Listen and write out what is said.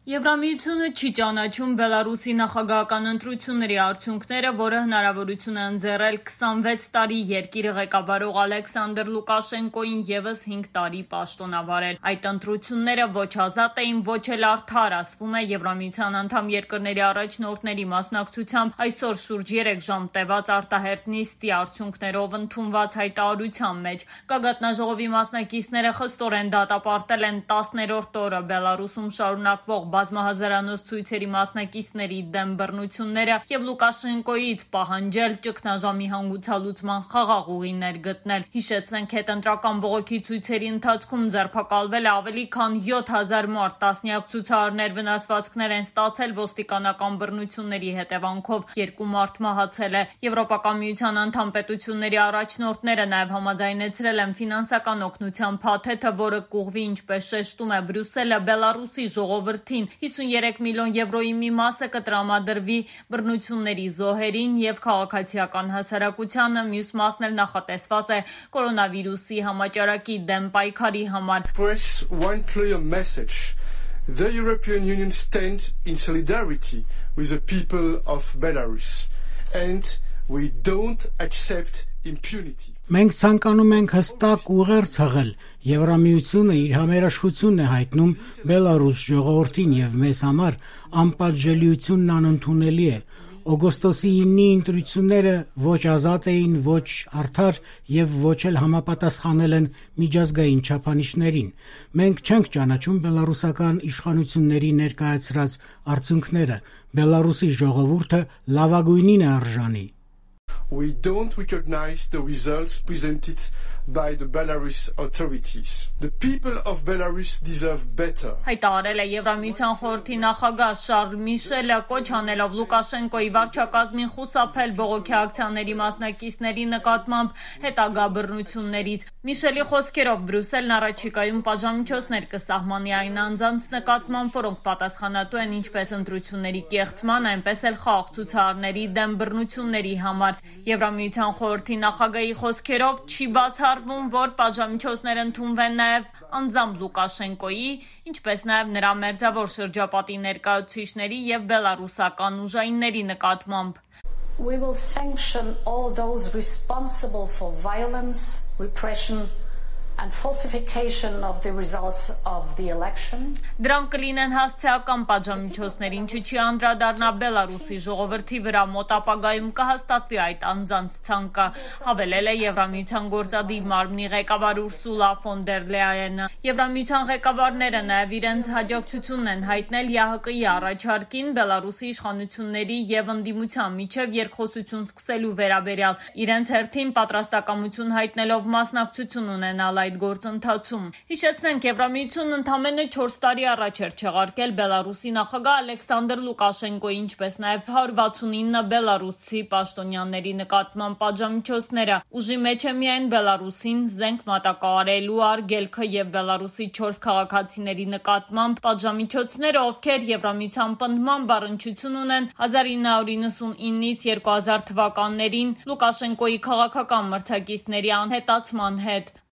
Եվրամիությունը չի ճանաչում Բելարուսի նախագահական ընտրությունների արդյունքները, որը հնարավորություն է ընձեռել 26 տարի երկիրը ղեկավարող Ալեքսանդր Լուկաշենկոին ևս 5 տարի պաշտոնավարել։ Այդ ընտրությունները ոչ ազատ էին, ոչ էլ արդար, ասվում է Եվրամիության անդամ երկրների առաջնորդների մասնակցությամբ այսօր շուրջ 3 ժամ տևած արտահերթ նիստի արդյունքներով ընդունված հայտարարության մեջ։ Գագաթնաժողովի մասնակիցները խստորեն դատապարտել են 10-րդ օրը Բելարուսում շարունակվող բազմահազարանոց ցույցերի մասնակիցների դեմ բռնությունները եւ Լուկաշենկոյից պահանջել ճգնաժամի հանգուցալուծման խաղաղ ուղիներ գտնել։ Հիշեցնենք, հետընտրական բողոքի ցույցերի ընթացքում ձերբակալվել է ավելի քան 7000 մարդ, տասնյակ ցուցարարներ վնասվածքներ են ստացել ոստիկանական բռնությունների հետևանքով, 2 մարդ մահացել է։ Եվրոպական միության անդամ պետությունների առաջնորդները նաեւ համաձայնեցրել են ֆինանսական օգնության փաթեթը, որը կուղվի, ինչպես շեշտում է Բրյուսելը, Բելարուսի ժողովրդին 53 միլիոն եվրոյի մի մասը կտրամադրվի բռնությունների զոհերին եւ քաղաքացիական հասարակությանը, մյուս մասն էլ նախատեսված է կորոնավիրուսի համաճարակի դեմ պայքարի համար։ Press one clear message. The European Union stands in solidarity with the people of Belarus and we don't accept impunity. Մենք ցանկանում ենք հստակ ուղեր ցղել։ Եվրամիությունը իր համերաշխությունն է հայտնում Բելարուս ժողովրդին եւ մեզ համար անպատժելիությունն անընդունելի է։ Օգոստոսի 9-ի ընտրությունները ոչ ազատ էին, ոչ արդար եւ ոչ էլ համապատասխանել են միջազգային չափանիշներին։ Մենք չենք ճանաչում բելարուսական իշխանությունների ներկայացրած արդյունքները։ Բելարուսի ժողովուրդը լավագույնին է արժանի։ We don't recognize the results presented by the Belarus authorities. The people of Belarus deserve better. Հայտարարել է Եվրամիության խորհրդի նախագահ Շարլ Միշելը, կոչ անելով Լուկաշենկոյի վարչակազմին խուսափել բողոքի ակցիաների մասնակիցների նկատմամբ հետագա բռնություններից։ Միշելի խոսքերով Բրյուսելն առաջիկայում պատժամիջոցներ կսահմանի այն անձանց նկատմամբ, որոնք պատասխանատու են ինչպես ընտրությունների կեղծման, այնպես էլ խաղաղ ցուցարարների դեմ բռնությունների համար։ Եվրամիության խորհրդի նախագահի խոսքերով չի բացառվում, որ պատժամիջոցներ ընդունվեն նաև անձամբ Լուկաշենկոյի, ինչպես նաև նրա մերձավոր շրջապատի ներկայացուցիչների եւ բելարուսական ուժայինների նկատմամբ։ We will sanction all those responsible for violence, repression and falsification of the results of the election. Դրանք կլինեն հասցեական պատժամիջոցներ, ինչը չի անդրադառնա Բելարուսի ժողովրդի վրա, մոտ ապագայում կհաստատվի այդ անձանց ցանկը, հավելել է Եվրամիության գործադիր մարմնի ղեկավար Ուրսուլա ֆոն դեր Լեյենը։ Եվրամիության ղեկավարները նաև իրենց հաջողությունն են հայտնել ՀՀԿ-ի առաջարկին Բելարուսի իշխանությունների եւ ընդդիմության միջև երկխոսություն սկսելու վերաբերյալ, իրենց հերթին պատրաստակամություն հայտնելով մասնակցություն ունենալ այդ գործընթացում։ Հիշեցնենք, Եվրամիությունն ընդամենը 4 տարի առաջ էր չեղարկել Բելարուսի նախագահ Ալեքսանդր Լուկաշենկոյի, ինչպես նաև 169 բելարուսցի պաշտոնյաների նկատմամբ պատժամիջոցները։ Ուժի մեջ է միայն Բելարուսին զենք մատակարարելու արգելքը եւ Բելարուսի 4 քաղաքացիների նկատմամբ պատժամիջոցները, ովքեր Եվրամիության պնդմամբ առնչություն ունեն 1999-ից 2000 թվականներին Լուկաշենկոյի քաղաքական մրցակիցների անհետացման հետ։